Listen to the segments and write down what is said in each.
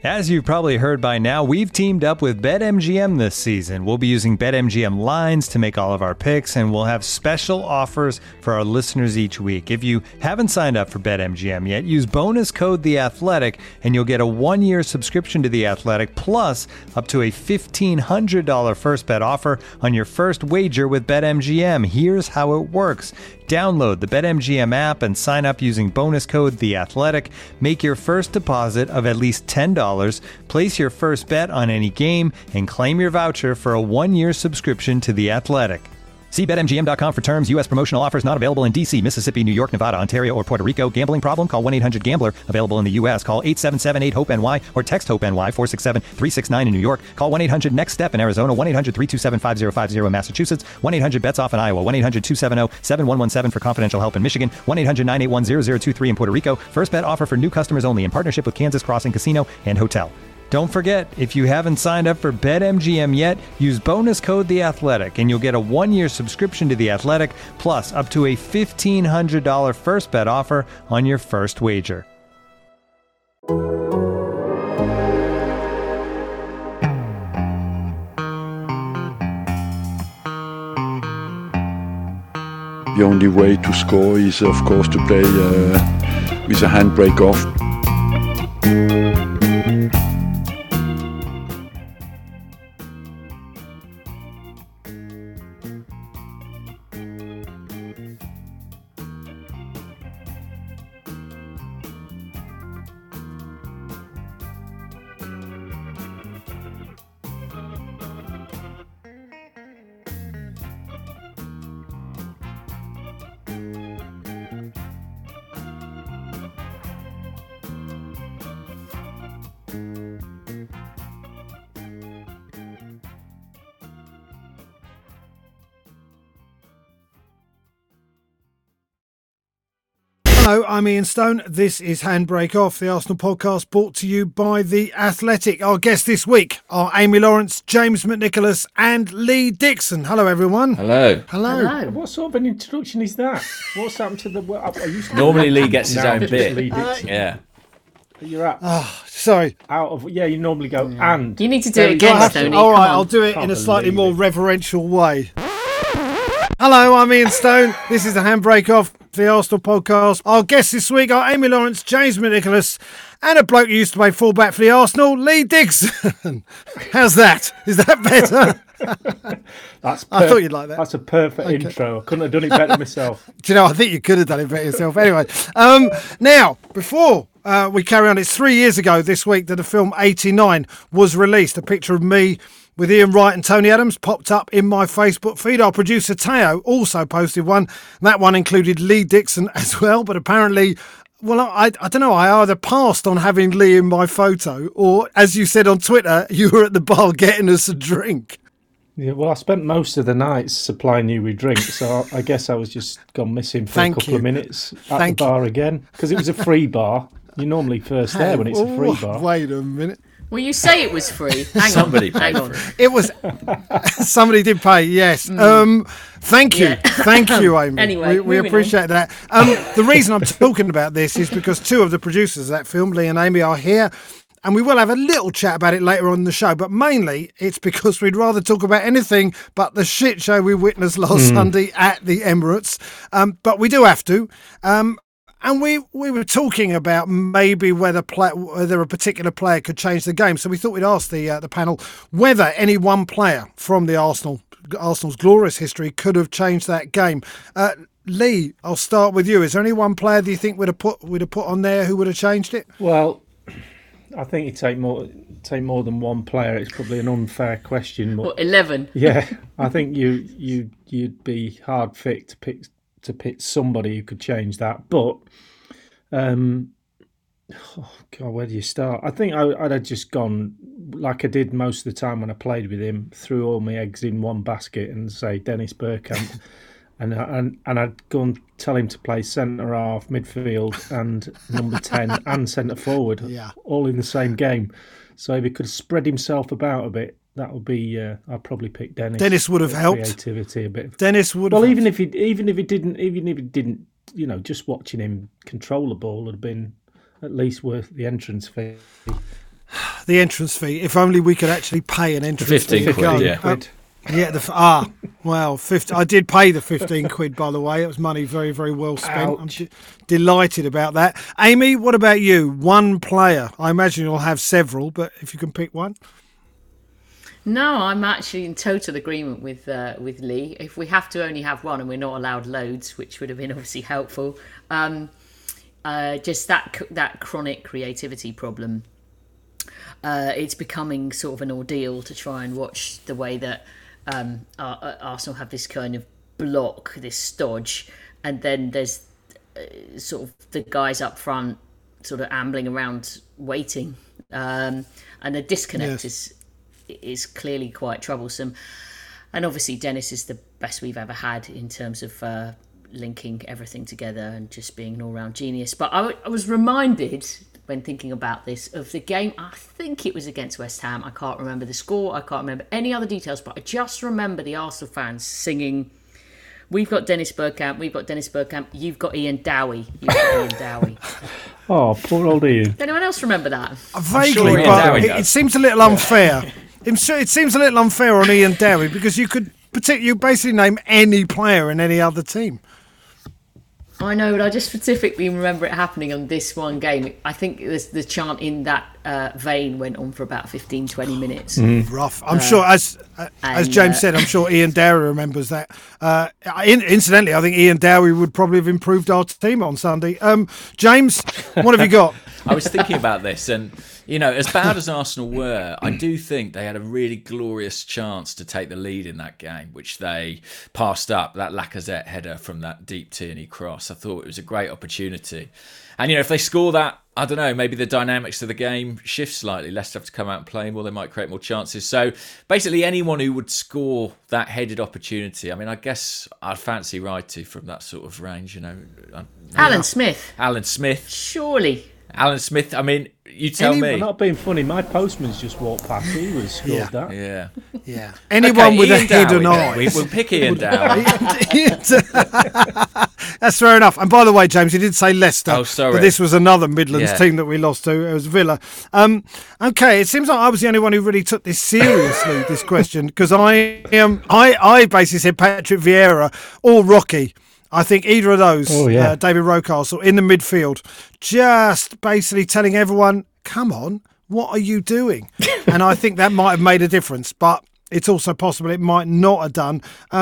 As you've probably heard by now, we've teamed up with BetMGM this season. We'll be using BetMGM lines to make all of our picks, and we'll have special offers for our listeners each week. If you haven't signed up for BetMGM yet, use bonus code The Athletic, and you'll get a 1-year subscription to The Athletic, plus up to a $1,500 first bet offer on your first wager with BetMGM. Here's how it works. Download the BetMGM app and sign up using bonus code The Athletic. Make your first deposit of at least $10. Place your first bet on any game and claim your voucher for a 1-year subscription to The Athletic. See BetMGM.com for terms. U.S. promotional offers not available in D.C., Mississippi, New York, Nevada, Ontario, or Puerto Rico. Gambling problem? Call 1-800-GAMBLER. Available in the U.S. Call 877-8-HOPE-NY or text HOPE-NY 467-369 in New York. Call 1-800-NEXT-STEP in Arizona. 1-800-327-5050 in Massachusetts. 1-800-BETS-OFF in Iowa. 1-800-270-7117 for confidential help in Michigan. 1-800-981-0023 in Puerto Rico. First bet offer for new customers only in partnership with Kansas Crossing Casino and Hotel. Don't forget, if you haven't signed up for BetMGM yet, use bonus code The Athletic, and you'll get a 1-year subscription to The Athletic, plus up to a $1,500 first bet offer on your first wager. The only way to score is, of course, to play with a handbrake off. Hello, I'm Ian Stone. This is Handbrake Off, the Arsenal podcast brought to you by The Athletic. Our guests this week are Amy Lawrence, James McNicholas and Lee Dixon. Hello, everyone. Hello. Hello. What sort of an introduction is that? What's happened to the... Normally Lee gets his own bit. Yeah. You're at... Sorry. You normally go and... You need to do it again, Stoney. All right, I'll do it in a slightly more reverential way. Hello, I'm Ian Stone. This is the Handbrake Off, the Arsenal podcast. Our guests this week are Amy Lawrence, James McNicholas, and a bloke who used to play fullback for the Arsenal, Lee Dixon. How's that? Is that better? I thought you'd like that. That's a perfect intro. I couldn't have done it better myself. Do you know, I think you could have done it better yourself. Anyway, now, before we carry on, it's 3 years ago this week that the film 89 was released. A picture of me with Ian Wright and Tony Adams popped up in my Facebook feed. Our producer Teo also posted one. That one included Lee Dixon as well, but apparently, well, I don't know, I either passed on having Lee in my photo, or as you said on Twitter, you were at the bar getting us a drink. Yeah, well, I spent most of the nights supplying you with drinks, so I guess I was just gone missing for a couple of minutes at the bar again, because it was a free bar. You're normally first there when it's a free bar. Wait a minute. Well, you say it was free. Somebody paid for it. It was. Somebody did pay. Yes. Thank you. Yeah. Thank you, Amy. Anyway, we appreciate that. The reason I'm talking about this is because two of the producers of that film, Lee and Amy, are here. And we will have a little chat about it later on in the show. But mainly, it's because we'd rather talk about anything but the shit show we witnessed last Sunday at the Emirates. But we do have to. And we were talking about maybe whether a particular player could change the game. So we thought we'd ask the panel whether any one player from the Arsenal's glorious history could have changed that game. Lee, I'll start with you. Is there any one player do you think we'd have put on there who would have changed it? Well, I think you take more than one player. It's probably an unfair question. But 11. Yeah, I think you'd be hard fit to pick somebody who could change that. But, where do you start? I think I'd have just gone, like I did most of the time when I played with him, threw all my eggs in one basket and say Dennis Bergkamp. and I'd go and tell him to play centre-half, midfield and number 10 and centre-forward, all in the same game. So if he could spread himself about a bit, that would be. I'd probably pick Dennis. Dennis would have helped. Creativity a bit. Dennis would. Well, even if he didn't, just watching him control the ball would have been at least worth the entrance fee. the entrance fee. If only we could actually pay an entrance fee. 15 quid, yeah. Yeah, well, 50, I did pay the 15 quid, by the way. It was money very, very well spent. I'm delighted about that. Amy, what about you? One player. I imagine you'll have several, but if you can pick one. No, I'm actually in total agreement with Lee. If we have to only have one and we're not allowed loads, which would have been obviously helpful, just that chronic creativity problem. It's becoming sort of an ordeal to try and watch the way that Arsenal have this kind of block, this stodge, and then there's sort of the guys up front sort of ambling around waiting, and the disconnect is clearly quite troublesome. And obviously Dennis is the best we've ever had in terms of linking everything together and just being an all-round genius. But I was reminded when thinking about this of the game, I think it was against West Ham. I can't remember the score, I can't remember any other details, but I just remember the Arsenal fans singing, "We've got Dennis Bergkamp, we've got Dennis Bergkamp, you've got Ian Dowie, you've got Ian Dowie." Oh, poor old Ian. Anyone else remember that? Vaguely, sure but it seems a little unfair. It seems a little unfair on Ian Dowie because you could you basically name any player in any other team. I know, but I just specifically remember it happening on this one game. I think the chant in that vein went on for about 15-20 minutes. Rough. I'm sure, as James said, I'm sure Ian Dowie remembers that. Incidentally, I think Ian Dowie would probably have improved our team on Sunday. James, what have you got? I was thinking about this, and as bad as Arsenal were, I do think they had a really glorious chance to take the lead in that game, which they passed up. That Lacazette header from that deep Tierney cross, I thought it was a great opportunity. And if they score that, I don't know, maybe the dynamics of the game shift slightly. Leicester have to come out and play more, they might create more chances. So basically anyone who would score that headed opportunity, I mean, I guess I'd fancy Wrighty from that sort of range, Alan Smith. Alan Smith. Surely. Alan Smith, I mean, you tell me. I'm not being funny, my postman's just walked past, he was scored that. Yeah. Anyone with a hidden eye. We'll pick Ian Dowie. That's fair enough. And by the way, James, you did say Leicester. Oh, sorry. But this was another Midlands team that we lost to. It was Villa. Okay, it seems like I was the only one who really took this seriously, this question, because I basically said Patrick Vieira or Rocky. I think either of those, David Rocastle in the midfield, just basically telling everyone, come on, what are you doing? And I think that might have made a difference, but it's also possible it might not have done.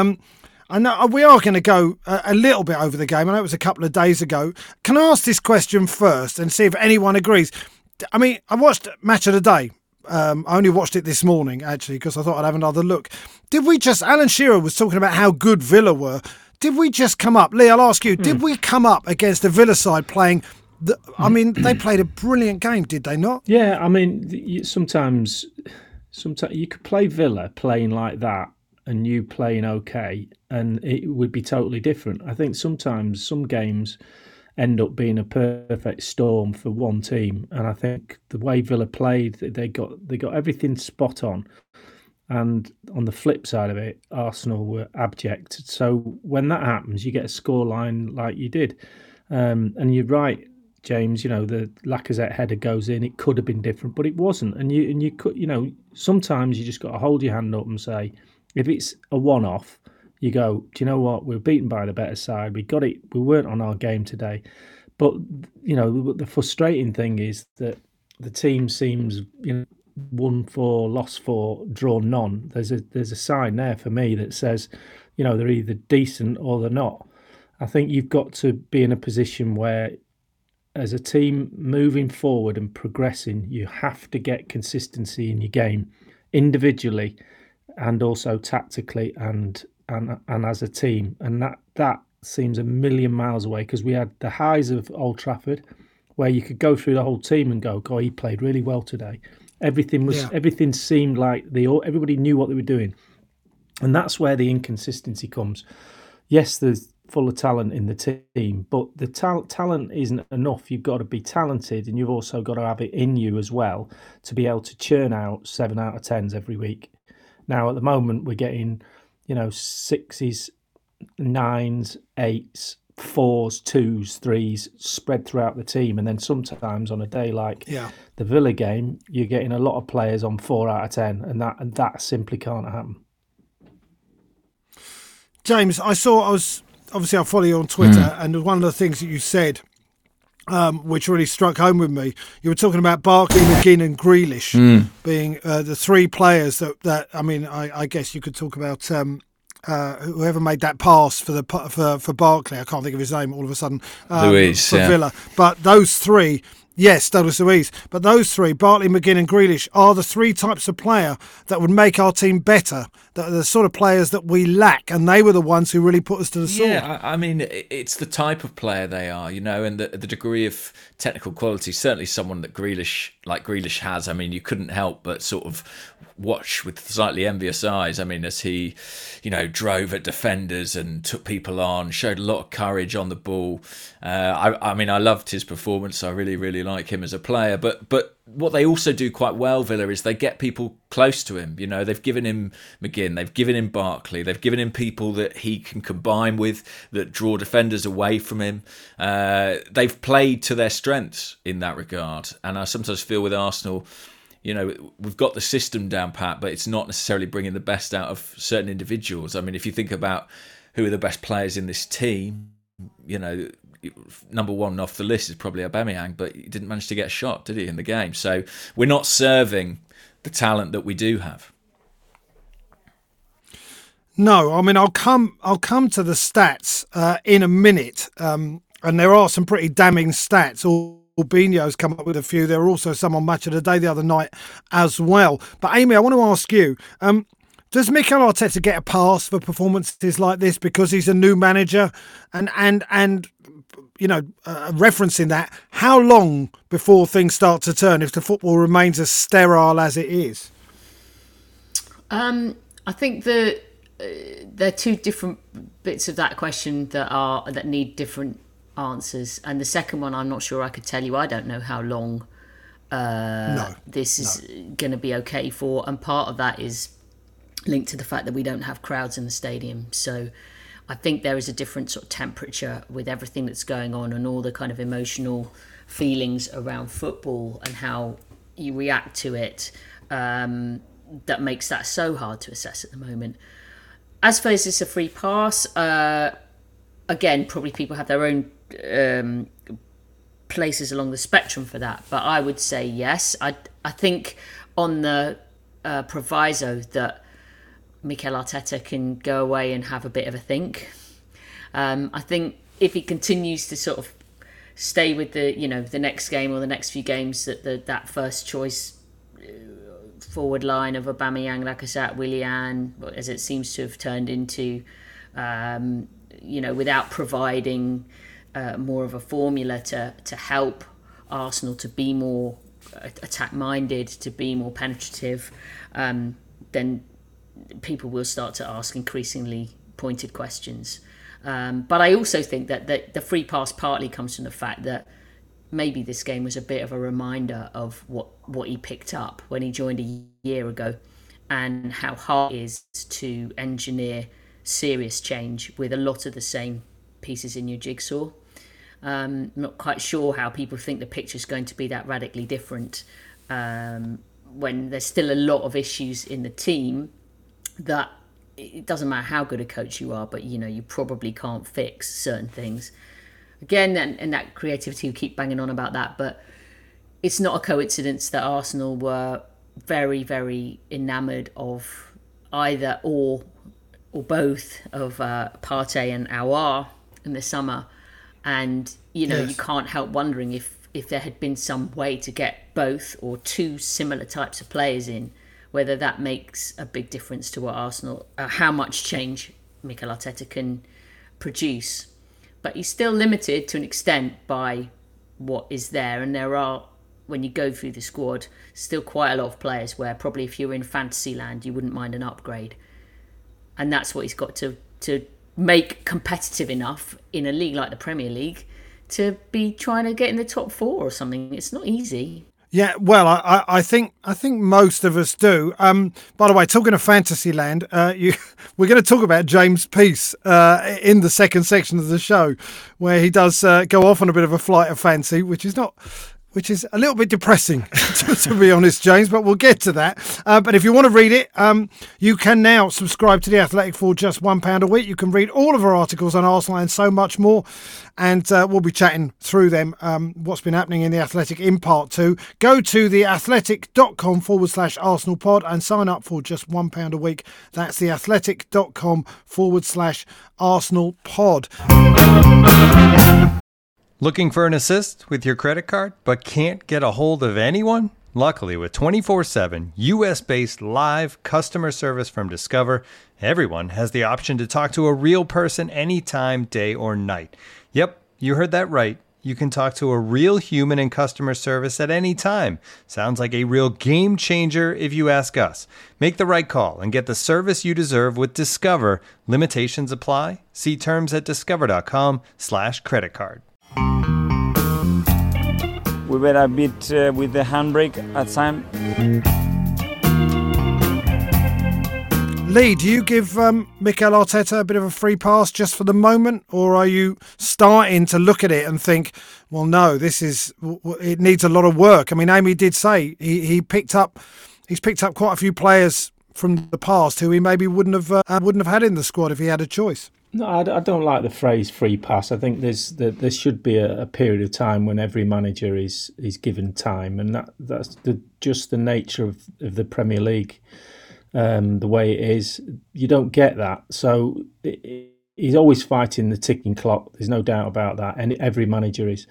I know we are going to go a little bit over the game. I know it was a couple of days ago. Can I ask this question first and see if anyone agrees? I mean, I watched Match of the Day. I only watched it this morning, actually, because I thought I'd have another look. Alan Shearer was talking about how good Villa were. Did we just come up? Lee, I'll ask you, did we come up against the Villa side playing... they played a brilliant game, did they not? Yeah, I mean, sometimes you could play Villa playing like that and you playing okay, and it would be totally different. I think sometimes some games end up being a perfect storm for one team, and I think the way Villa played, they got everything spot on. And on the flip side of it, Arsenal were abject. So when that happens, you get a scoreline like you did. And you're right, James, the Lacazette header goes in. It could have been different, but it wasn't. And you could, sometimes you just got to hold your hand up and say, if it's a one-off, you go, do you know what? We're beaten by the better side. We got it. We weren't on our game today. But, the frustrating thing is that the team seems, won 4, lost 4, drawn none. There's a sign there for me that says, they're either decent or they're not. I think you've got to be in a position where, as a team moving forward and progressing, you have to get consistency in your game, individually, and also tactically, and as a team. And that seems a million miles away, because we had the highs of Old Trafford, where you could go through the whole team and go, God, he played really well today. Everything seemed like everybody knew what they were doing, and that's where the inconsistency comes. Yes, there's full of talent in the team, but the talent isn't enough. You've got to be talented, and you've also got to have it in you as well to be able to churn out 7 out of 10s every week. Now, at the moment, we're getting 6s, 9s, 8s, 4s, 2s, 3s spread throughout the team. And then sometimes on a day like the Villa game, you're getting a lot of players on 4 out of 10, and that simply can't happen. James, I follow you on Twitter, and one of the things that you said, which really struck home with me, you were talking about Barkley, McGinn and Grealish being the 3 players that I mean, I guess you could talk about whoever made that pass for Barkley. I can't think of his name all of a sudden. Luiz, for Villa. But those 3, yes, Douglas Luiz. But those 3, Barkley, McGinn and Grealish, are the 3 types of player that would make our team better. That are the sort of players that we lack, and they were the ones who really put us to the sword. Yeah, I mean, it's the type of player they are, and the degree of technical quality. Certainly someone that Grealish has. I mean, you couldn't help but sort of watch with slightly envious eyes. I mean, as he, drove at defenders and took people on, showed a lot of courage on the ball. I mean, I loved his performance. I really, really like him as a player. But what they also do quite well, Villa, is they get people close to him. They've given him McGinn, they've given him Barkley, they've given him people that he can combine with, that draw defenders away from him. They've played to their strengths in that regard. And I sometimes feel with Arsenal, we've got the system down pat, but it's not necessarily bringing the best out of certain individuals. I mean, if you think about who are the best players in this team, number 1 off the list is probably Aubameyang, but he didn't manage to get a shot, did he, in the game? So we're not serving the talent that we do have. No, I mean, I'll come to the stats in a minute, and there are some pretty damning stats. Albinho's come up with a few. There were also some on Match of the Day the other night as well. But Amy, I want to ask you, does Mikel Arteta get a pass for performances like this because he's a new manager? And referencing that, how long before things start to turn if the football remains as sterile as it is? I think there are 2 different bits of that question that need different answers, and the second one I'm not sure I could tell you. I don't know how long this is going to be okay for, and part of that is linked to the fact that we don't have crowds in the stadium. So I think there is a different sort of temperature with everything that's going on and all the kind of emotional feelings around football and how you react to it, that makes that so hard to assess at the moment. As far as it's a free pass, again, probably people have their own places along the spectrum for that, but I would say yes. I think on the proviso that Mikel Arteta can go away and have a bit of a think. I think if he continues to sort of stay with the next game or the next few games, that first choice forward line of Aubameyang, Lacazette, Willian, as it seems to have turned into, without providing more of a formula to help Arsenal to be more attack-minded, to be more penetrative, then people will start to ask increasingly pointed questions. But I also think that the free pass partly comes from the fact that maybe this game was a bit of a reminder of what he picked up when he joined a year ago, and how hard it is to engineer serious change with a lot of the same pieces in your jigsaw. I'm not quite sure how people think the picture's going to be that radically different when there's still a lot of issues in the team that it doesn't matter how good a coach you are, but you probably can't fix certain things. Again, and that creativity, we keep banging on about that, but it's not a coincidence that Arsenal were very, very enamoured of either or both of Partey and Aouar in the summer. And, yes, you can't help wondering if there had been some way to get both or 2 similar types of players in, whether that makes a big difference to what Arsenal, how much change Mikel Arteta can produce. But he's still limited to an extent by what is there. And there are, when you go through the squad, still quite a lot of players where probably if you were in fantasy land, you wouldn't mind an upgrade. And that's what he's got to make competitive enough in a league like the Premier League to be trying to get in the top 4 or something. It's not easy. Yeah, well, I think most of us do. By the way, talking of Fantasyland, we're going to talk about James Peace in the second section of the show, where he does go off on a bit of a flight of fancy, which is a little bit depressing, to be honest, James, but we'll get to that. But if you want to read it, you can now subscribe to The Athletic for just £1 a week. You can read all of our articles on Arsenal and so much more. And we'll be chatting through them, what's been happening in The Athletic in part 2. Go to theathletic.com/Arsenal pod and sign up for just £1 a week. That's theathletic.com/Arsenal pod. Looking for an assist with your credit card, but can't get a hold of anyone? Luckily, with 24/7 US-based live customer service from Discover, everyone has the option to talk to a real person anytime, day or night. Yep, you heard that right. You can talk to a real human in customer service at any time. Sounds like a real game changer if you ask us. Make the right call and get the service you deserve with Discover. Limitations apply. See terms at discover.com/creditcard. We were a bit with the handbrake at time. Lee, do you give Mikel Arteta a bit of a free pass just for the moment, or are you starting to look at it and think, well, no, it needs a lot of work? I mean, Amy did say he's picked up quite a few players from the past who he maybe wouldn't have had in the squad if he had a choice. No, I don't like the phrase free pass. I think there should be a period of time when every manager is given time, and that's just the nature of the Premier League, the way it is. You don't get that. So he's always fighting the ticking clock. There's no doubt about that, and every manager is.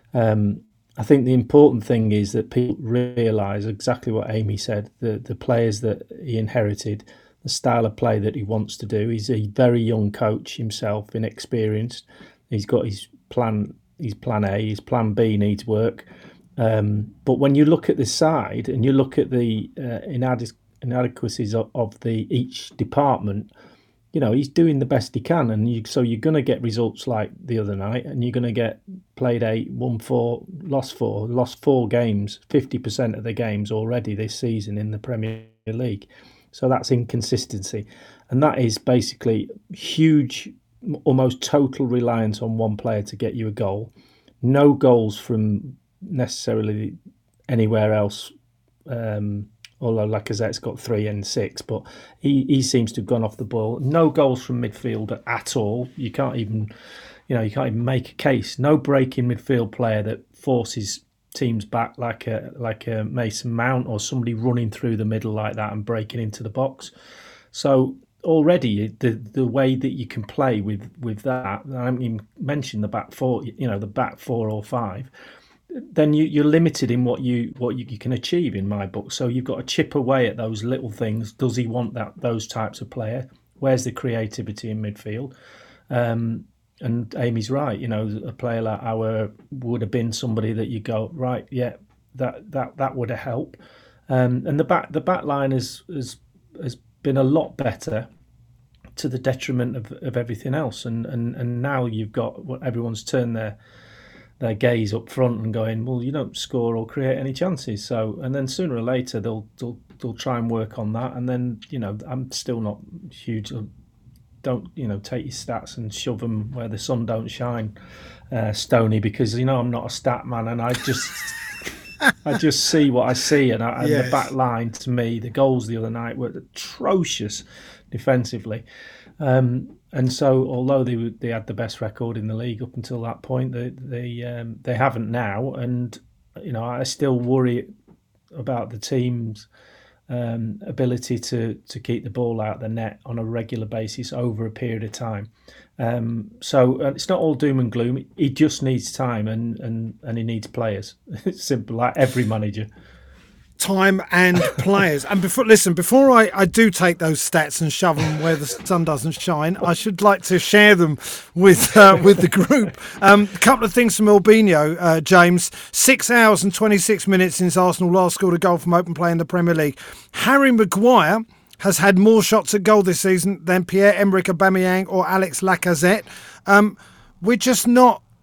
I think the important thing is that people realise exactly what Amy said, the players that he inherited, the style of play that he wants to do. He's a very young coach himself, inexperienced. He's got his plan A, his plan B needs work. But when you look at the side and you look at the inadequacies of each department, you know, he's doing the best he can. And so you're going to get results like the other night, and you're going to get played 8, won 4, lost 4 games, 50% of the games already this season in the Premier League. So that's inconsistency. And that is basically huge, almost total reliance on one player to get you a goal. No goals from necessarily anywhere else, although Lacazette's got 3 and 6, but he seems to have gone off the ball. No goals from midfield at all. You can't even make a case. No breaking midfield player that forces teams back like a Mason Mount or somebody running through the middle like that and breaking into the box. So already the way that you can play with that, I haven't even mentioned the back four, the back 4 or 5, then you're limited in what you can achieve in my book. So you've got to chip away at those little things. Does he want those types of player? Where's the creativity in midfield? And Amy's right, a player like Auer would have been somebody that you go, right, yeah, that would have helped. And the back line has been a lot better to the detriment of everything else. And now you've got everyone's turned their gaze up front and going, well, you don't score or create any chances. So, and then sooner or later they'll try and work on that. And then, I'm still not huge. Don't take your stats and shove them where the sun don't shine, Stoney, because I'm not a stat man, and I just see what I see, and the back line, to me, the goals the other night were atrocious defensively, and so although they had the best record in the league up until that point, they haven't now, and I still worry about the team's ability to keep the ball out of the net on a regular basis over a period of time. So it's not all doom and gloom. He just needs time and he needs players. It's simple, like every manager. Time and players. And before I do take those stats and shove them where the sun doesn't shine, I should like to share them with the group. A couple of things from Albinho, James. 6 hours and 26 minutes since Arsenal last scored a goal from open play in the Premier League. Harry Maguire has had more shots at goal this season than Pierre-Emerick Aubameyang or Alex Lacazette. We're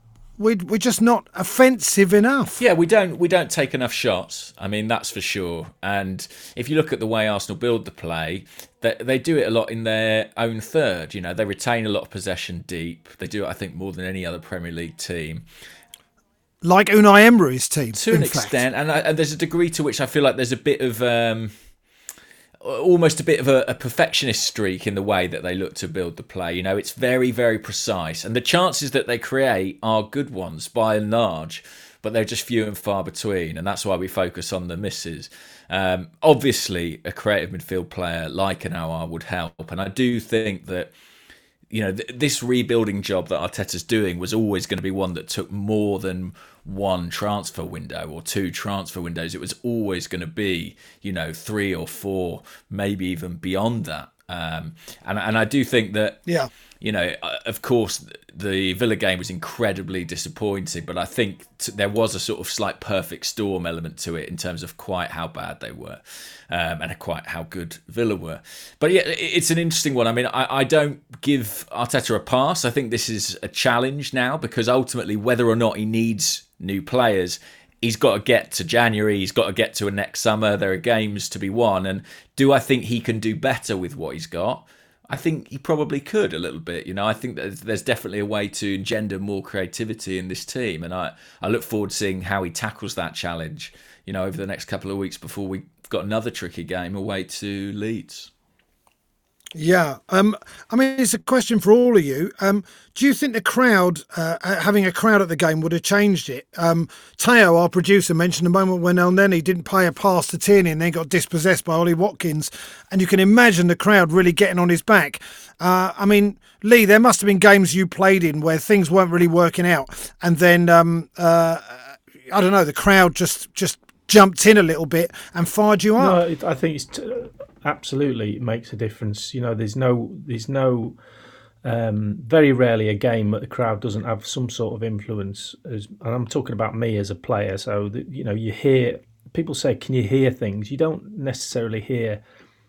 we're just not offensive enough. Yeah, we don't take enough shots. I mean, that's for sure. And if you look at the way Arsenal build the play, they do it a lot in their own third. You know, they retain a lot of possession deep. They do it, I think, more than any other Premier League team. Like Unai Emery's team, to an extent. And there's a degree to which I feel like there's a bit of almost a bit of a perfectionist streak in the way that they look to build the play. You know, it's very, very precise. And the chances that they create are good ones by and large, but they're just few and far between. And that's why we focus on the misses. Obviously, a creative midfield player like an Aouar would help. And I do think that, you know, this rebuilding job that Arteta's doing was always going to be one that took more than one transfer window or two transfer windows. It was always going to be, you know, 3 or 4, maybe even beyond that. And I do think that, you know, of course, the Villa game was incredibly disappointing, but I think there was a sort of slight perfect storm element to it in terms of quite how bad they were and quite how good Villa were. But yeah, it's an interesting one. I mean, I don't give Arteta a pass. I think this is a challenge now because ultimately, whether or not he needs new players, he's got to get to January. He's got to get to a next summer. There are games to be won. And do I think he can do better with what he's got? I think he probably could a little bit. You know, I think that there's definitely a way to engender more creativity in this team. And I look forward to seeing how he tackles that challenge, you know, over the next couple of weeks before we've got another tricky game away to Leeds. Yeah. I mean, it's a question for all of you. Do you think the crowd, having a crowd at the game would have changed it? Teo, our producer, mentioned a moment when El Neni didn't pay a pass to Tierney and then got dispossessed by Ollie Watkins. And you can imagine the crowd really getting on his back. I mean, Lee, there must have been games you played in where things weren't really working out. And then, I don't know, the crowd just jumped in a little bit and fired you up. No, I think it's... absolutely, it makes a difference. You know, there's no very rarely a game that the crowd doesn't have some sort of influence. And I'm talking about me as a player. So that, you know, you hear people say, "Can you hear things?" You don't necessarily hear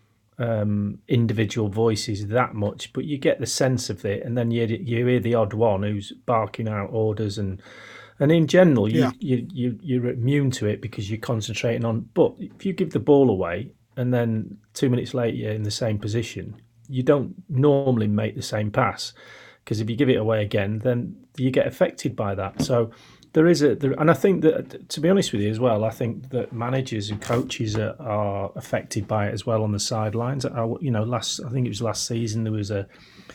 individual voices that much, but you get the sense of it, and then you hear the odd one who's barking out orders and in general, you're immune to it because you're concentrating on. But if you give the ball away, and then 2 minutes later you're in the same position, you don't normally make the same pass, because if you give it away again, then you get affected by that. So and I think that, to be honest with you as well, I think that managers and coaches are affected by it as well on the sidelines. You know, I think it was last season, there was at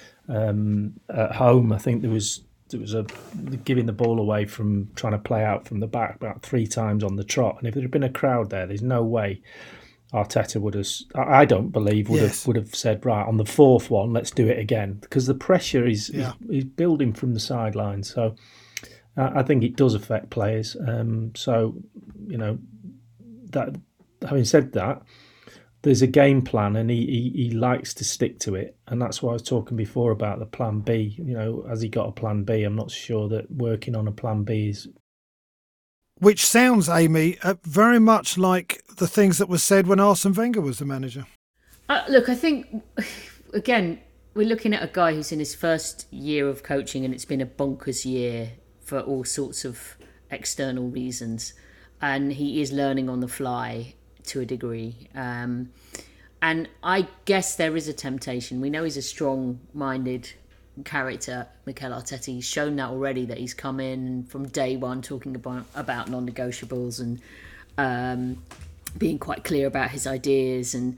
home, I think there was a giving the ball away from trying to play out from the back about 3 times on the trot, and if there had been a crowd there's no way Arteta would have, I don't believe, would have said, right, on the 4th one, let's do it again, because the pressure is building from the sidelines. So I think it does affect players. So, you know, that having said that, there's a game plan, and he likes to stick to it, and that's why I was talking before about the plan B. You know, has he got a plan B? I'm not sure that working on a plan B is. Which sounds, Amy, very much like the things that were said when Arsene Wenger was the manager. Look, I think, again, we're looking at a guy who's in his first year of coaching, and it's been a bonkers year for all sorts of external reasons. And he is learning on the fly to a degree. And I guess there is a temptation. We know he's a strong-minded character, Mikel Arteta. He's shown that already, that he's come in from day one talking about non-negotiables and being quite clear about his ideas. And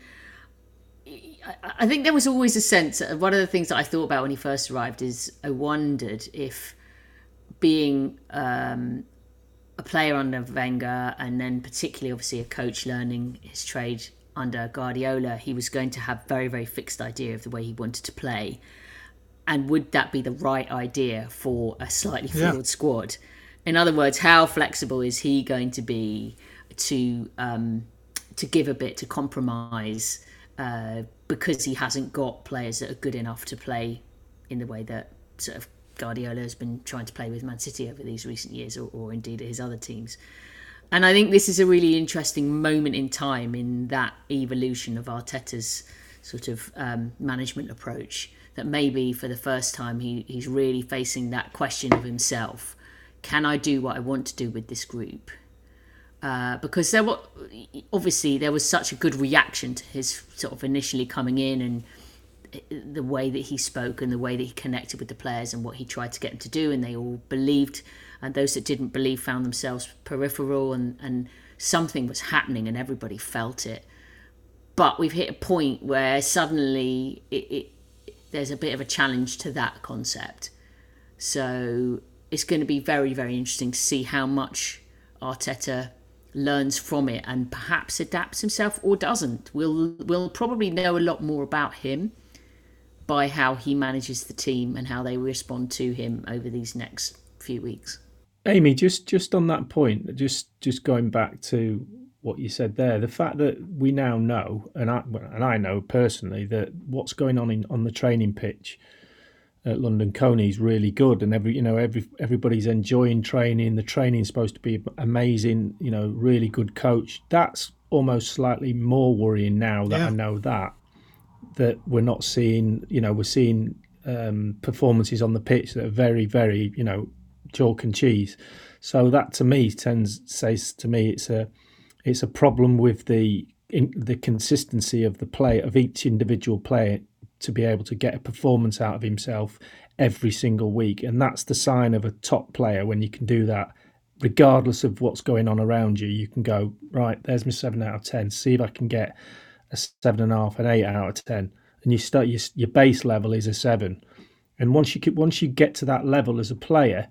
I think there was always a sense, one of the things that I thought about when he first arrived is I wondered if being a player under Wenger, and then particularly obviously a coach learning his trade under Guardiola, he was going to have very, very fixed idea of the way he wanted to play. And would that be the right idea for a slightly flawed squad? In other words, how flexible is he going to be to give a bit, to compromise, because he hasn't got players that are good enough to play in the way that sort of Guardiola has been trying to play with Man City over these recent years, or indeed at his other teams. And I think this is a really interesting moment in time in that evolution of Arteta's sort of management approach, that maybe for the first time he's really facing that question of himself. can I do what I want to do with this group? Because there was such a good reaction to his sort of initially coming in, and the way that he spoke and the way that he connected with the players and what he tried to get them to do, and they all believed, and those that didn't believe found themselves peripheral, and something was happening and everybody felt it. But we've hit a point where suddenly there's a bit of a challenge to that concept. So it's going to be very, very interesting to see how much Arteta learns from it and perhaps adapts himself or doesn't. We'll probably know a lot more about him by how he manages the team and how they respond to him over these next few weeks. Amy, just on that point, just going back to what you said there, the fact that we now know, and I know personally, that what's going on the training pitch at London Colney is really good, and everybody's enjoying training. The training's supposed to be amazing, really good coach. That's almost slightly more worrying now that I know that we're not seeing, we're seeing performances on the pitch that are very, very, chalk and cheese. So that to me says to me it's a problem with the consistency of the play of each individual player to be able to get a performance out of himself every single week. And that's the sign of a top player, when you can do that regardless of what's going on around you. You can go, right, there's my 7 out of 10, see if I can get a 7.5, an 8 out of 10, and you start your base level is a 7. And once you get to that level as a player,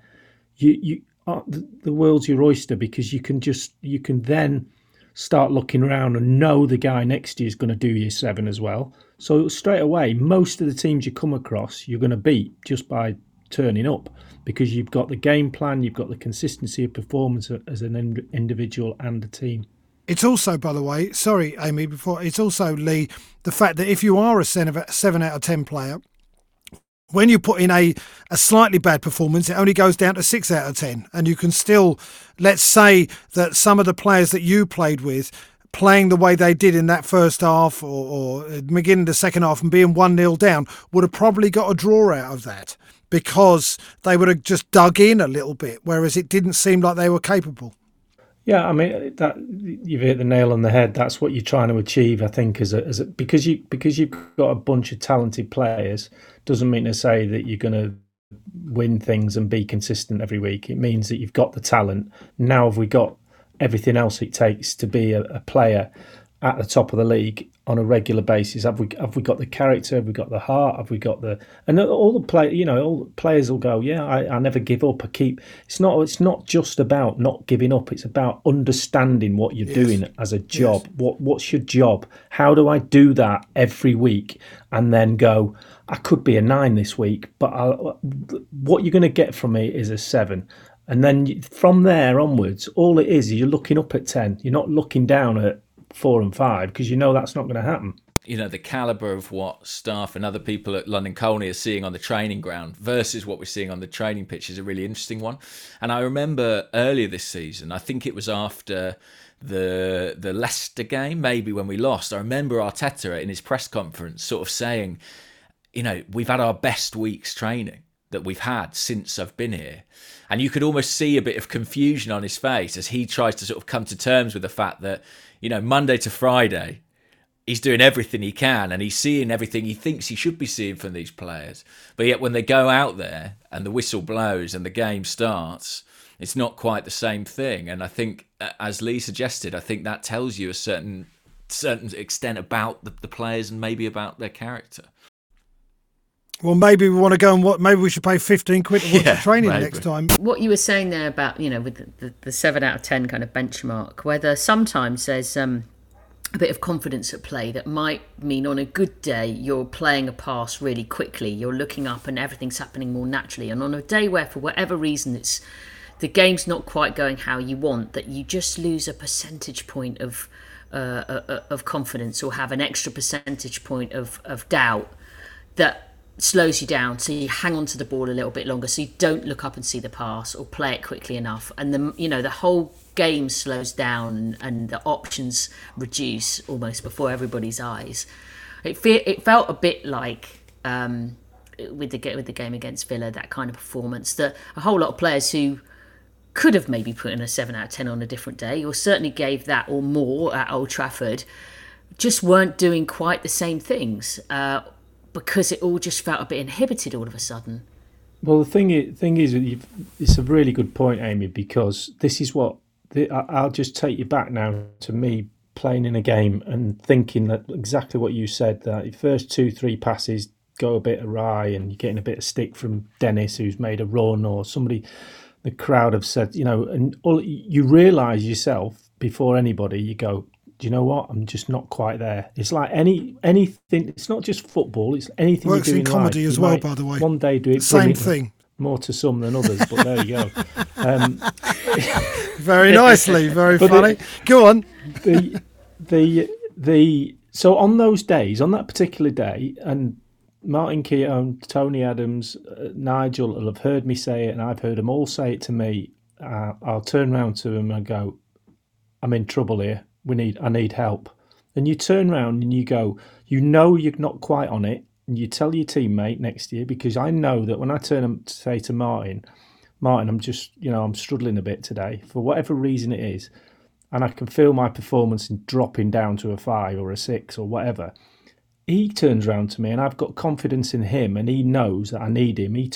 you the world's your oyster, because you can then start looking around and know the guy next to you is going to do your 7 as well. So straight away, most of the teams you come across, you're going to beat just by turning up, because you've got the game plan, you've got the consistency of performance as an individual and a team. It's also, by the way, sorry, Amy, it's also, Lee, the fact that if you are a 7 out of 10 player, when you put in a slightly bad performance, it only goes down to 6 out of 10. And you can still, let's say that some of the players that you played with, playing the way they did in that first half or beginning the second half and being 1-0 down, would have probably got a draw out of that, because they would have just dug in a little bit, whereas it didn't seem like they were capable. Yeah, I mean, that you've hit the nail on the head. That's what you're trying to achieve, I think, because you've got a bunch of talented players, doesn't mean to say that you're going to win things and be consistent every week. It means that you've got the talent. Now have we got everything else it takes to be a player at the top of the league on a regular basis? Have we got the character? Have we got the heart? Have we got all the players will go, yeah, I never give up. I keep. It's not just about not giving up. It's about understanding what you're doing as a job. Yes. What's your job? How do I do that every week? And then go, I could be a 9 this week, but what you're going to get from me is a 7. And then from there onwards, all it is you're looking up at 10. You're not looking down at 4 and 5, because you know that's not going to happen. The calibre of what staff and other people at London Colney are seeing on the training ground versus what we're seeing on the training pitch is a really interesting one. And I remember earlier this season, I think it was after the Leicester game, maybe when we lost, I remember Arteta in his press conference sort of saying, we've had our best week's training that we've had since I've been here. And you could almost see a bit of confusion on his face as he tries to sort of come to terms with the fact that, Monday to Friday, he's doing everything he can and he's seeing everything he thinks he should be seeing from these players. But yet when they go out there and the whistle blows and the game starts, it's not quite the same thing. And I think, as Lee suggested, I think that tells you a certain extent about the players and maybe about their character. Well, maybe we want to go and maybe we should pay 15 quid to watch the training next time. What you were saying there about, with the 7 out of 10 kind of benchmark, whether sometimes there's a bit of confidence at play that might mean on a good day you're playing a pass really quickly, you're looking up and everything's happening more naturally. And on a day where, for whatever reason, the game's not quite going how you want, that you just lose a percentage point of confidence or have an extra percentage point of doubt that slows you down, so you hang on to the ball a little bit longer, so you don't look up and see the pass or play it quickly enough, and the whole game slows down and the options reduce almost before everybody's eyes. It felt a bit like with the game against Villa, that kind of performance, that a whole lot of players who could have maybe put in a 7 out of 10 on a different day, or certainly gave that or more at Old Trafford, just weren't doing quite the same things because it all just felt a bit inhibited all of a sudden. Well, the thing is, it's a really good point, Amy, because this is what I'll just take you back now to me playing in a game and thinking that exactly what you said, that your first 2-3 passes go a bit awry and you're getting a bit of stick from Dennis, who's made a run, or somebody, the crowd have said, and you realise yourself before anybody, you go, do you know what? I'm just not quite there. It's like anything. It's not just football. It's anything. Works you do in comedy life. as well, by the way. One day do it. Same thing. More to some than others, but there you go. Very nicely, very funny. Go on. So on those days, on that particular day, and Martin Keown, Tony Adams, Nigel will have heard me say it, and I've heard them all say it to me. I'll turn around to them and go, I'm in trouble here. I need help. And you turn around and you go, you're not quite on it, and you tell your teammate next to you, because I know that when I turn and say to Martin, I'm just, I'm struggling a bit today for whatever reason it is, and I can feel my performance dropping down to a 5 or a 6 or whatever. He turns around to me, and I've got confidence in him, and he knows that I need him. He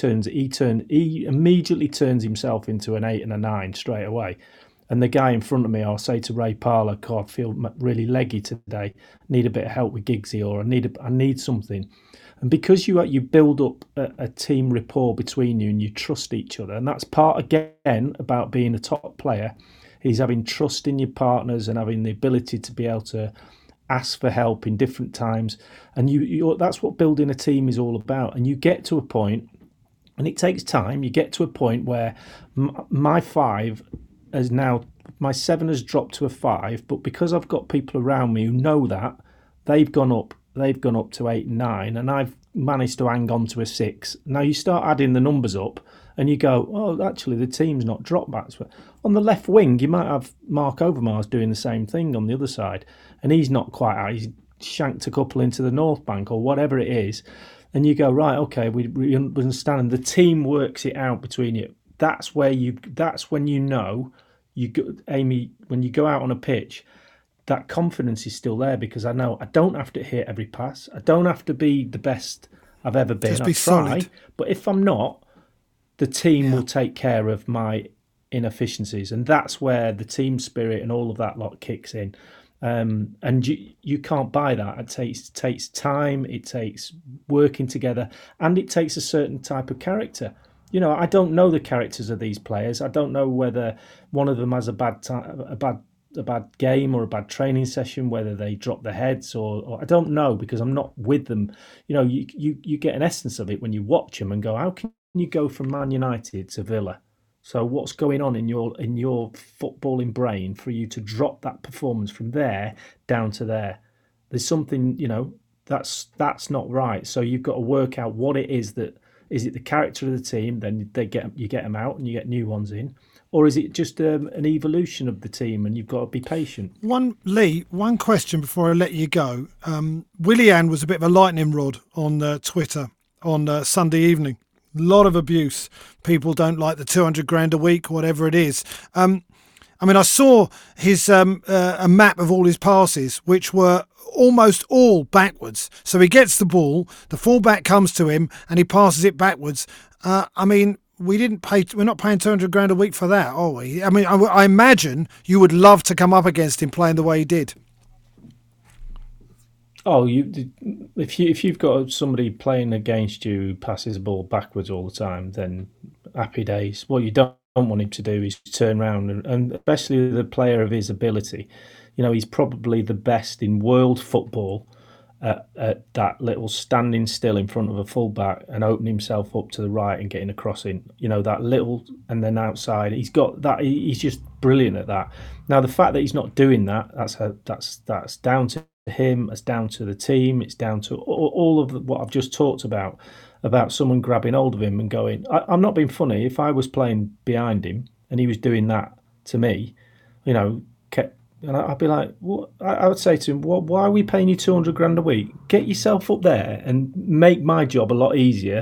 immediately turns himself into an 8 and a 9 straight away. And the guy in front of me, I'll say to Ray Parlour, God, I feel really leggy today. Need a bit of help with Giggsy, or I need something. And because you build up a team rapport between you and you trust each other, and that's part, again, about being a top player, is having trust in your partners and having the ability to be able to ask for help in different times. And that's what building a team is all about. And you get to a point, and it takes time, you get to a point where my 5 has now, my 7 has dropped to a 5, but because I've got people around me who know that, they've gone up to 8 and 9, and I've managed to hang on to a 6. Now you start adding the numbers up and you go, oh, actually the team's not dropped back. On the left wing, you might have Mark Overmars doing the same thing on the other side, and he's not quite out. He's shanked a couple into the North Bank or whatever it is, and you go, right, okay, we understand, and the team works it out between you. That's when you know, Amy, when you go out on a pitch, that confidence is still there, because I know I don't have to hit every pass. I don't have to be the best I've ever been. Just be solid. But if I'm not, the team will take care of my inefficiencies, and that's where the team spirit and all of that lot kicks in. And you can't buy that. It takes time. It takes working together, and it takes a certain type of character. I don't know the characters of these players. I don't know whether one of them has a bad game or a bad training session, whether they drop their heads or I don't know, because I'm not with them. You get an essence of it when you watch them and go, how can you go from Man United to Villa? So what's going on in your footballing brain for you to drop that performance from there down to there? There's something, that's not right. So you've got to work out what it is that. Is it the character of the team? Then you get them out and you get new ones in, or is it just an evolution of the team and you've got to be patient? One question before I let you go. Willian was a bit of a lightning rod on Twitter on Sunday evening. A lot of abuse. People don't like the 200 grand a week, whatever it is. I saw his a map of all his passes, which were almost all backwards. So he gets the ball, the fullback comes to him, and he passes it backwards. We're not paying 200 grand a week for that, are we? I imagine you would love to come up against him playing the way he did. Oh, if you've got somebody playing against you who passes the ball backwards all the time, then happy days. What you don't want him to do is turn around, and especially the player of his ability. He's probably the best in world football at that little standing still in front of a fullback and opening himself up to the right and getting a cross in. That little, and then outside. He's got that. He's just brilliant at that. Now, the fact that he's not doing that, that's down to him. It's down to the team. It's down to all of what I've just talked about someone grabbing hold of him and going. I'm not being funny. If I was playing behind him and he was doing that to me, and I'd be like, what? I would say to him, why are we paying you 200 grand a week? Get yourself up there and make my job a lot easier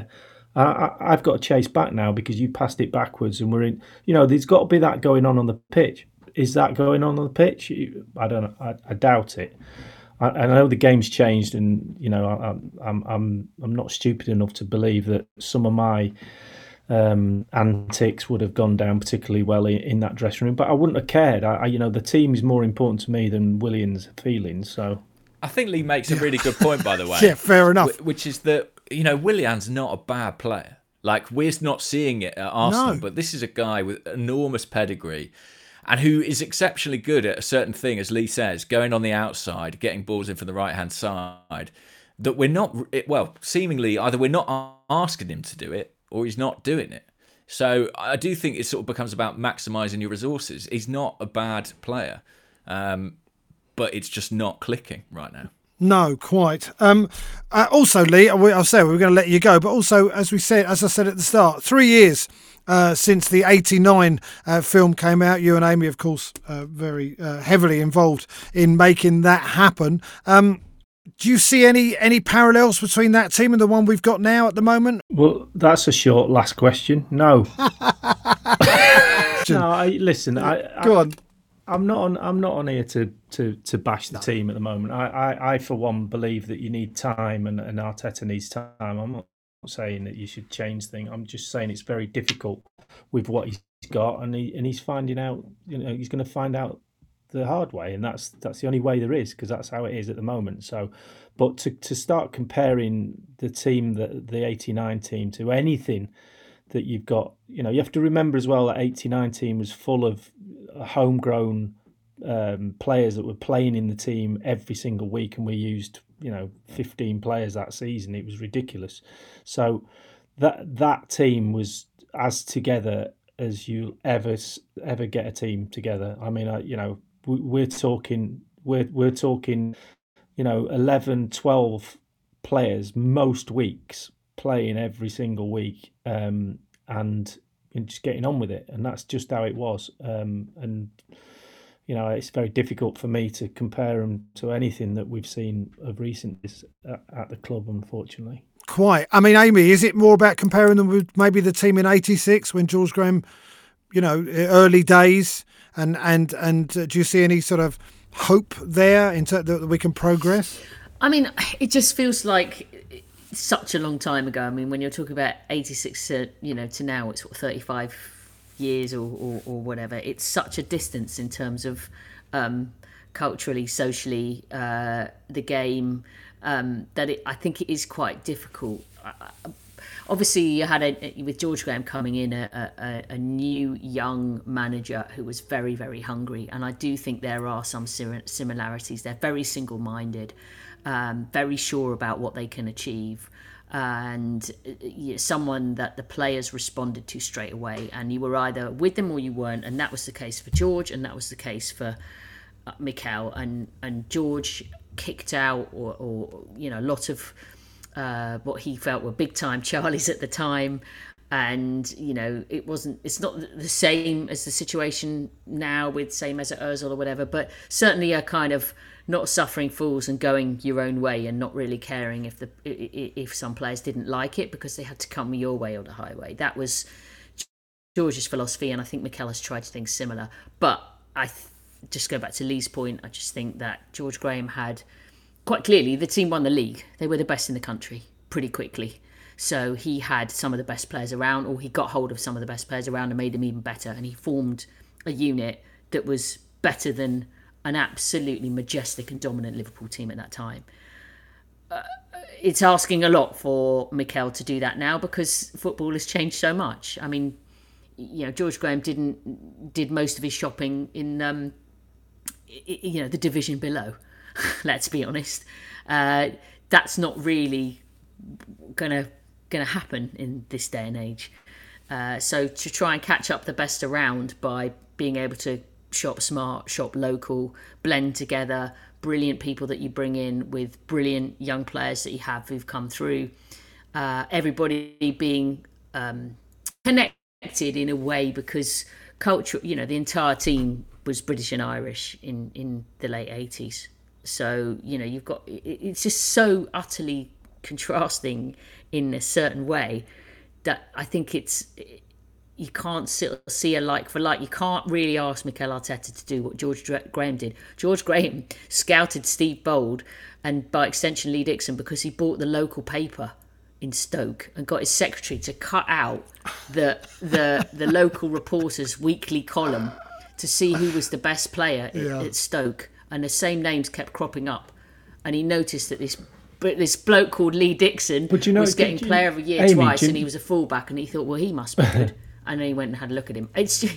I've got to chase back now because you passed it backwards and we're in. There's got to be that going on the pitch. Is that going on the pitch? I don't know. I doubt it. I know the game's changed, and I'm not stupid enough to believe that some of my antics would have gone down particularly well in that dressing room. But I wouldn't have cared. The team is more important to me than Willian's feelings. So I think Lee makes a really good point, by the way. Yeah, fair enough. Which is that Willian's not a bad player. Like, we're not seeing it at Arsenal, but this is a guy with enormous pedigree and who is exceptionally good at a certain thing, as Lee says, going on the outside, getting balls in from the right-hand side, that we're not, seemingly, either we're not asking him to do it or he's not doing it. So I do think it sort of becomes about maximising your resources. He's not a bad player, but it's just not clicking right now. No, quite. Also, Lee, I said we were going to let you go, but also, as I said at the start, 3 years since the '89 film came out. You and Amy, of course, very heavily involved in making that happen. Do you see any parallels between that team and the one we've got now at the moment? Well, that's a short last question. No. Listen. Go on. I'm not on here to bash the team at the moment. I for one believe that you need time and Arteta needs time. I'm not saying that you should change things. I'm just saying it's very difficult with what he's got, and he's finding out. He's going to find out the hard way, and that's the only way there is, because that's how it is at the moment. So, but to start comparing the team, the '89 team, to anything that you've got, you have to remember as well that '89 team was full of homegrown players that were playing in the team every single week, and we used 15 players that season. It was ridiculous. So that team was as together as you ever get a team together. I mean, we're talking 11, 12 players most weeks playing every single week, and just getting on with it, and that's just how it was. It's very difficult for me to compare them to anything that we've seen of recent at the club, unfortunately. Quite. I mean, Amy, is it more about comparing them with maybe the team in '86 when George Graham, early days, and do you see any sort of hope there that we can progress? I mean, it just feels like such a long time ago. I mean, when you're talking about '86 to now, it's 35 years or whatever. It's such a distance in terms of culturally, socially, the game, that I think it is quite difficult. Obviously, you had with George Graham coming in a new young manager who was very, very hungry, and I do think there are some similarities. They're very single-minded, very sure about what they can achieve, and someone that the players responded to straight away, and you were either with them or you weren't, and that was the case for George, and that was the case for Mikel, and George kicked out or a lot of what he felt were big time Charlies at the time, and it's not the same as the situation now with, say, Mesut Ozil or whatever, but certainly a kind of not suffering fools and going your own way and not really caring if some players didn't like it because they had to come your way or the highway. That was George's philosophy, and I think Mikel has tried things similar. But just go back to Lee's point, I just think that George Graham had, quite clearly, the team won the league. They were the best in the country pretty quickly. So he had some of the best players around, or he got hold of some of the best players around and made them even better. And he formed a unit that was better than an absolutely majestic and dominant Liverpool team at that time. It's asking a lot for Mikel to do that now because football has changed so much. I mean, George Graham did most of his shopping in the division below. Let's be honest. That's not really gonna happen in this day and age. So to try and catch up the best around by being able to shop smart, shop local, blend together, brilliant people that you bring in with brilliant young players that you have who've come through, everybody being connected in a way because culture, the entire team was British and Irish in the late 80s. So, you've got, it's just so utterly contrasting in a certain way that I think you can't see a like for like. You can't really ask Mikel Arteta to do what George Graham did. George Graham scouted Steve Bold and by extension Lee Dixon because he bought the local paper in Stoke and got his secretary to cut out the local reporter's weekly column to see who was the best player at Stoke, and the same names kept cropping up, and he noticed that this bloke called Lee Dixon was getting Player of the Year twice, and he was a fullback, and he thought, well, he must be good. And then he went and had a look at him.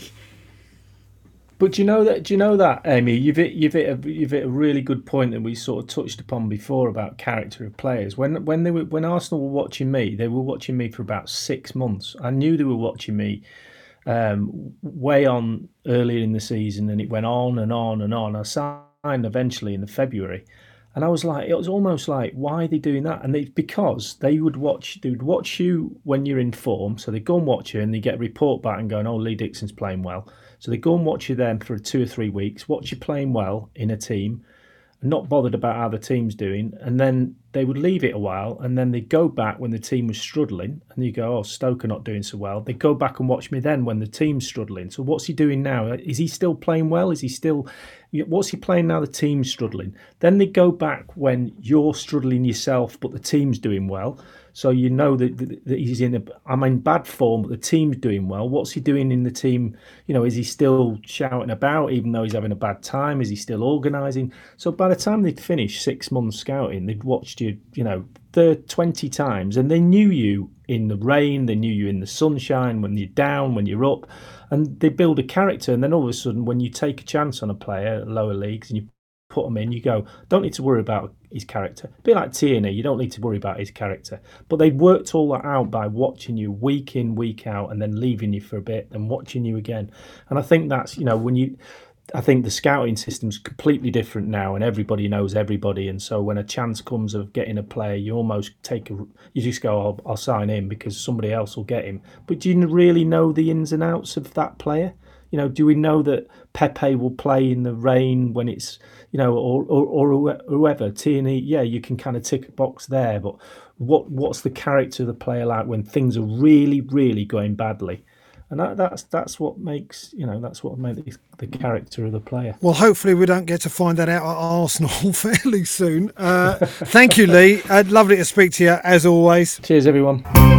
But do you know that, Amy? You've hit a really good point that we sort of touched upon before about character of players. When Arsenal were watching me, they were watching me for about 6 months. I knew they were watching me way on earlier in the season, and it went on and on and on. I signed eventually in February. And I was like, it was almost like, why are they doing that? And because they would watch you when you're in form. So they go and watch you and they get a report back and going, oh, Lee Dixon's playing well. So they go and watch you then for 2 or 3 weeks, watch you playing well in a team, not bothered about how the team's doing. And then they would leave it a while, and then they'd go back when the team was struggling, and you go, oh, Stoke are not doing so well. They go back and watch me then when the team's struggling. So what's he doing now? Is he still playing well? What's he playing now the team's struggling? Then they go back when you're struggling yourself, but the team's doing well. So you know that he's I'm in bad form, but the team's doing well. What's he doing in the team? Is he still shouting about, even though he's having a bad time? Is he still organising? So by the time they'd finished 6 months scouting, they'd watched you, 20 times, and they knew you in the rain, they knew you in the sunshine, when you're down, when you're up, and they build a character. And then all of a sudden, when you take a chance on a player at lower leagues and you put them in, you go, don't need to worry about his character. A bit like Tierney, you don't need to worry about his character. But they worked all that out by watching you week in, week out, and then leaving you for a bit and watching you again. And I think that's, I think the scouting system's completely different now, and everybody knows everybody. And so when a chance comes of getting a player, you almost you just go, I'll sign him because somebody else will get him. But do you really know the ins and outs of that player? Do we know that Pepe will play in the rain when it's, or whoever, Tierney? Yeah, you can kind of tick a box there. But what's the character of the player like when things are really, really going badly? And that's what makes the character of the player. Well, hopefully we don't get to find that out at Arsenal fairly soon. Thank you, Lee. Lovely to speak to you as always. Cheers, everyone.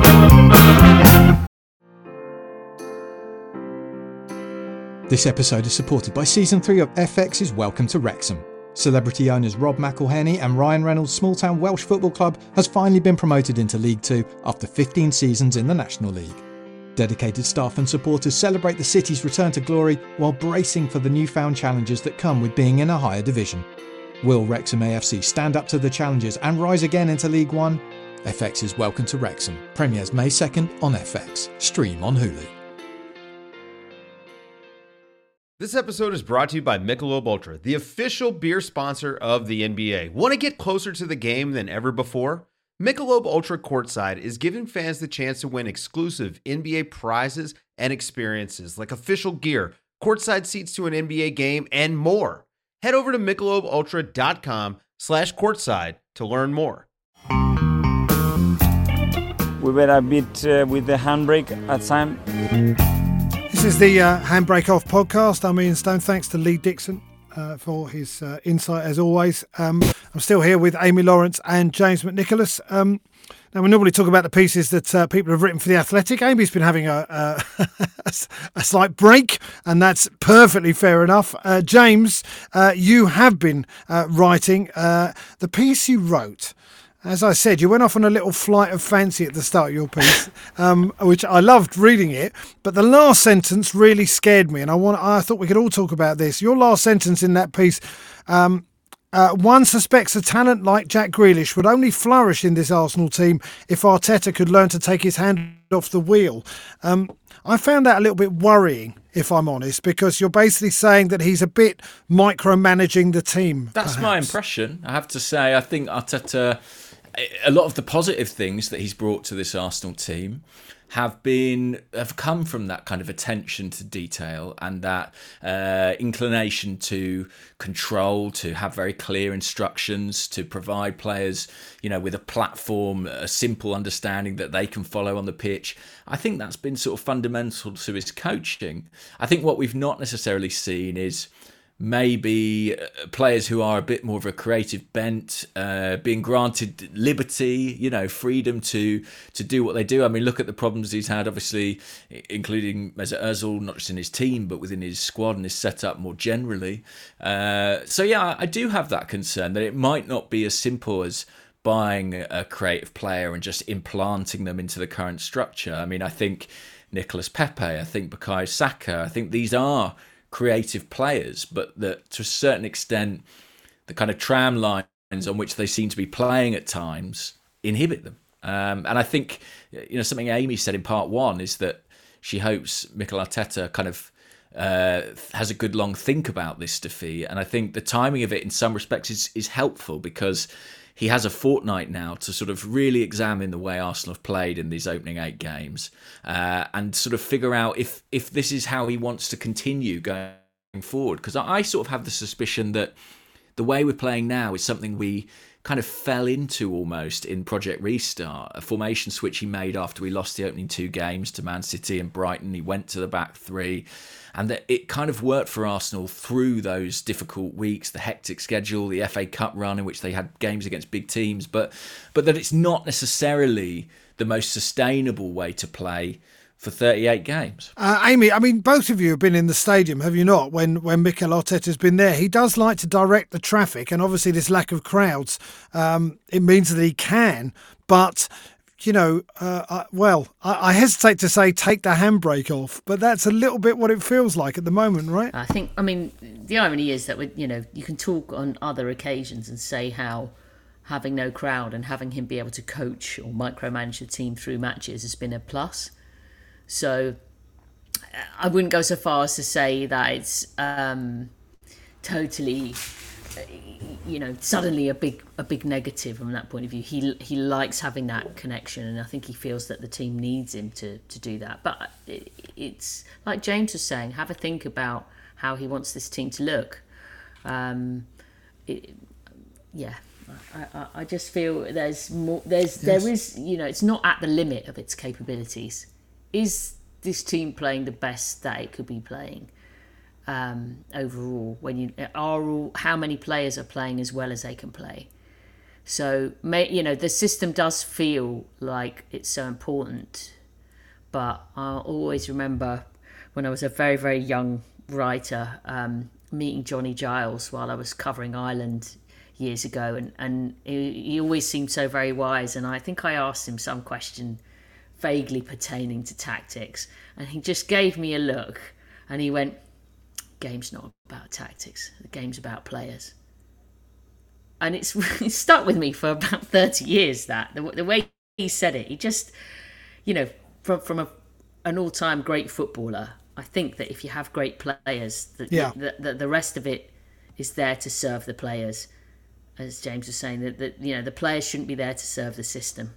This episode is supported by Season 3 of FX's Welcome to Wrexham. Celebrity owners Rob McElhenney and Ryan Reynolds' small-town Welsh football club has finally been promoted into League 2 after 15 seasons in the National League. Dedicated staff and supporters celebrate the city's return to glory while bracing for the newfound challenges that come with being in a higher division. Will Wrexham AFC stand up to the challenges and rise again into League 1? FX's Welcome to Wrexham premieres May 2nd on FX. Stream on Hulu. This episode is brought to you by Michelob Ultra, the official beer sponsor of the NBA. Want to get closer to the game than ever before? Michelob Ultra Courtside is giving fans the chance to win exclusive NBA prizes and experiences like official gear, courtside seats to an NBA game, and more. Head over to MichelobUltra.com/courtside to learn more. We were a bit with the handbrake at time. This is the Handbrake Off podcast. I'm Ian Stone. Thanks to Lee Dixon for his insight as always. I'm still here with Amy Lawrence and James McNicholas. Now, we normally talk about the pieces that people have written for The Athletic. Amy's been having a slight break, and that's perfectly fair enough. James, you have been writing the piece you wrote. As I said, you went off on a little flight of fancy at the start of your piece, which I loved reading it. But the last sentence really scared me, and I thought we could all talk about this. Your last sentence in that piece, one suspects a talent like Jack Grealish would only flourish in this Arsenal team if Arteta could learn to take his hand off the wheel. I found that a little bit worrying, if I'm honest, because you're basically saying that he's a bit micromanaging the team. That's perhaps. My impression, I have to say. I think Arteta, a lot of the positive things that he's brought to this Arsenal team have come from that kind of attention to detail and that inclination to control, to have very clear instructions, to provide players, with a platform, a simple understanding that they can follow on the pitch. I think that's been sort of fundamental to his coaching. I think what we've not necessarily seen is maybe players who are a bit more of a creative bent being granted liberty, freedom to do what they do. I mean, look at the problems he's had, obviously, including Mesut Ozil, not just in his team, but within his squad and his setup more generally. So yeah, I do have that concern that it might not be as simple as buying a creative player and just implanting them into the current structure. I mean, I think Nicolas Pepe, I think Bukayo Saka, I think these are creative players, but that to a certain extent the kind of tram lines on which they seem to be playing at times inhibit them. And I think something Amy said in part one is that she hopes Mikel Arteta kind of has a good long think about this defeat, and I think the timing of it in some respects is helpful because he has a fortnight now to sort of really examine the way Arsenal have played in these opening 8 games and sort of figure out if this is how he wants to continue going forward. Because I sort of have the suspicion that the way we're playing now is something we kind of fell into almost in Project Restart, a formation switch he made after we lost the opening 2 games to Man City and Brighton. He went to the back 3. And that it kind of worked for Arsenal through those difficult weeks, the hectic schedule, the FA Cup run in which they had games against big teams, but that it's not necessarily the most sustainable way to play for 38 games. Amy, I mean, both of you have been in the stadium, have you not, when Mikel Arteta's been there? He does like to direct the traffic, and obviously this lack of crowds, it means that he can, but I hesitate to say take the handbrake off, but that's a little bit what it feels like at the moment, right? I mean, the irony is that you can talk on other occasions and say how having no crowd and having him be able to coach or micromanage the team through matches has been a plus. So I wouldn't go so far as to say that it's totally suddenly a big negative from that point of view. He likes having that connection, and I think he feels that the team needs him to do that. But it's like James was saying, have a think about how he wants this team to look. I just feel there's more. There is it's not at the limit of its capabilities. Is this team playing the best that it could be playing? Overall, how many players are playing as well as they can play? So the system does feel like it's so important, but I'll always remember when I was a very, very young writer meeting Johnny Giles while I was covering Ireland years ago, and he always seemed so very wise, and I think I asked him some question vaguely pertaining to tactics, and he just gave me a look and he went, "Game's not about tactics, the game's about players." And it's stuck with me for about 30 years, that the way he said it. He just, from an all-time great footballer, I think that if you have great players, the rest of it is there to serve the players. As James was saying, that the players shouldn't be there to serve the system.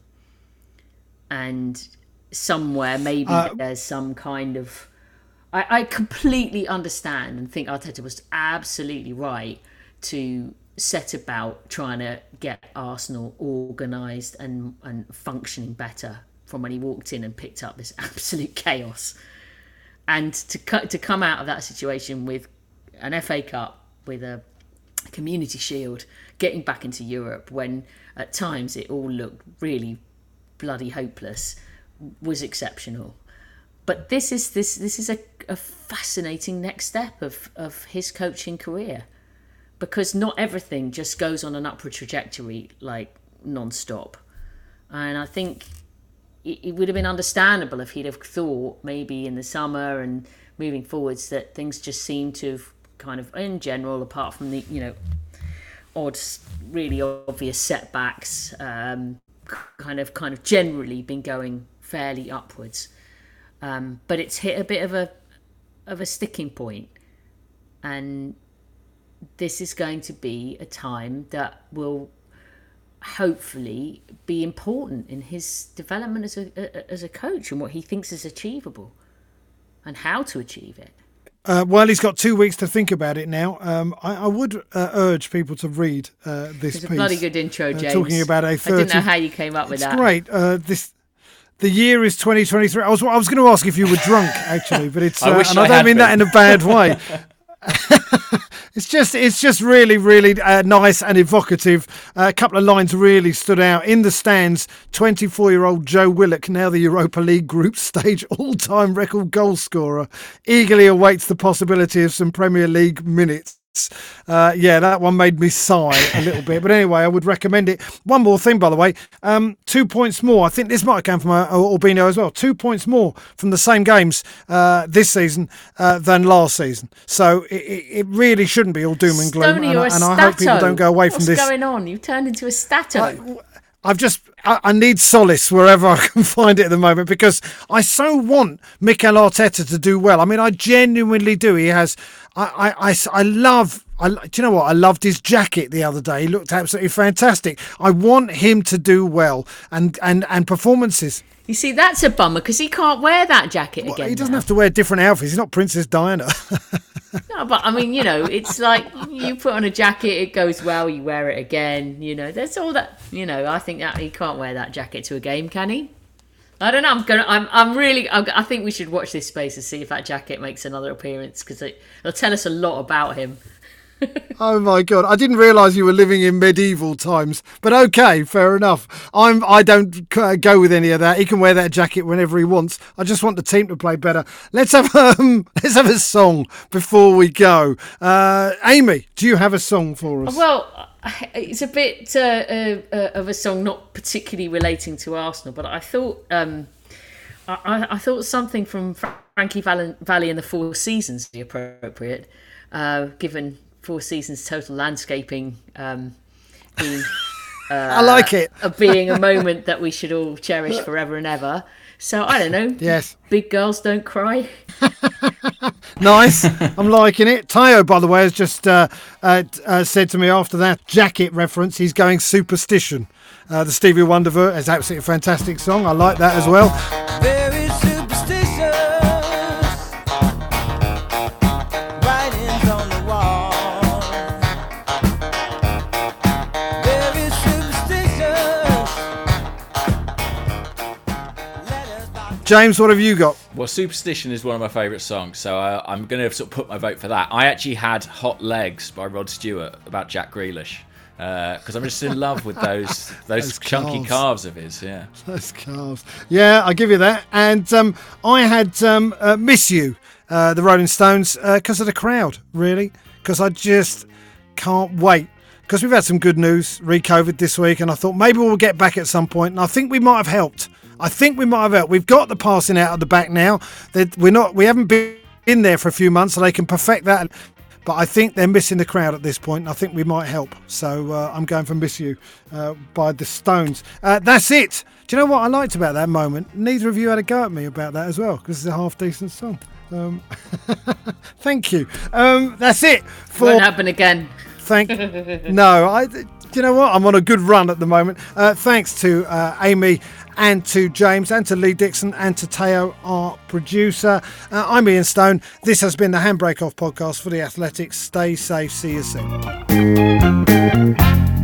And somewhere maybe there's some kind of... I completely understand and think Arteta was absolutely right to set about trying to get Arsenal organised and functioning better from when he walked in and picked up this absolute chaos. And to come out of that situation with an FA Cup, with a Community Shield, getting back into Europe when at times it all looked really bloody hopeless, was exceptional. But this is a fascinating next step of his coaching career, because not everything just goes on an upward trajectory like non-stop. And I think it would have been understandable if he'd have thought maybe in the summer and moving forwards that things just seem to have kind of, in general, apart from the odd, really obvious setbacks, kind of generally been going fairly upwards. But it's hit a bit of a sticking point, and this is going to be a time that will hopefully be important in his development as a coach and what he thinks is achievable and how to achieve it. Well, he's got 2 weeks to think about it now. I would urge people to read this It's piece. a bloody good intro, James. Talking about a 30... I didn't know how you came up with that. Great. The year is 2023. I was going to ask if you were drunk, actually, but it's. I don't mean that in a bad way. It's just really, really nice and evocative. A couple of lines really stood out. In the stands, 24-year-old Joe Willock, now the Europa League group stage all-time record goal scorer, eagerly awaits the possibility of some Premier League minutes. That one made me sigh a little bit. But anyway, I would recommend it. One more thing, by the way. 2 points more. I think this might have come from Albino as well. 2 points more from the same games this season than last season. So it really shouldn't be all doom and gloom. Stoney, and I hope people don't go away from this. What's going on? You've turned into a stato. I need solace wherever I can find it at the moment, because I so want Mikel Arteta to do well. I mean, I genuinely do. He has. Do you know what? I loved his jacket the other day. He looked absolutely fantastic. I want him to do well and performances. You see, that's a bummer because he can't wear that jacket again. He doesn't have to wear different outfits. He's not Princess Diana. No, but I mean, it's like you put on a jacket, it goes well, you wear it again. There's all that. I think that he can't wear that jacket to a game, can he? I don't know. I think we should watch this space and see if that jacket makes another appearance, because it'll tell us a lot about him. Oh my God! I didn't realise you were living in medieval times, but okay, fair enough. I don't go with any of that. He can wear that jacket whenever he wants. I just want the team to play better. Let's have a song before we go. Amy, do you have a song for us? Well, it's a bit of a song not particularly relating to Arsenal, but I thought I thought something from Frankie Valli and the Four Seasons would be appropriate, given Four Seasons total landscaping being I like it. being a moment that we should all cherish forever and ever. So I don't know. Yes. Big girls don't cry. Nice. I'm liking it. Tayo, by the way, has just said to me after that jacket reference, he's going Superstition. The Stevie Wonder version is absolutely a fantastic song. I like that as well. Very superstitious. Writings on the wall. Very superstitious. James, what have you got? Well, Superstition is one of my favourite songs, so I'm going to sort of put my vote for that. I actually had Hot Legs by Rod Stewart about Jack Grealish, because I'm just in love with those chunky calves of his. Yeah, those calves. Yeah, I give you that. And I had Miss You, the Rolling Stones, because of the crowd, really, because I just can't wait. Because we've had some good news re-COVID this week, and I thought maybe we'll get back at some point, and I think we might have helped. We've got the passing out of the back now. We haven't been there for a few months, so they can perfect that. But I think they're missing the crowd at this point, and I think we might help. So I'm going for Miss You by the Stones. That's it. Do you know what I liked about that moment? Neither of you had a go at me about that as well, because it's a half-decent song. Thank you. That's it. Won't happen again. No, do you know what? I'm on a good run at the moment. Thanks to Amy and to James and to Lee Dixon and to Teo, our producer. I'm Ian Stone. This has been the Handbrake Off podcast for The Athletics. Stay safe. See you soon.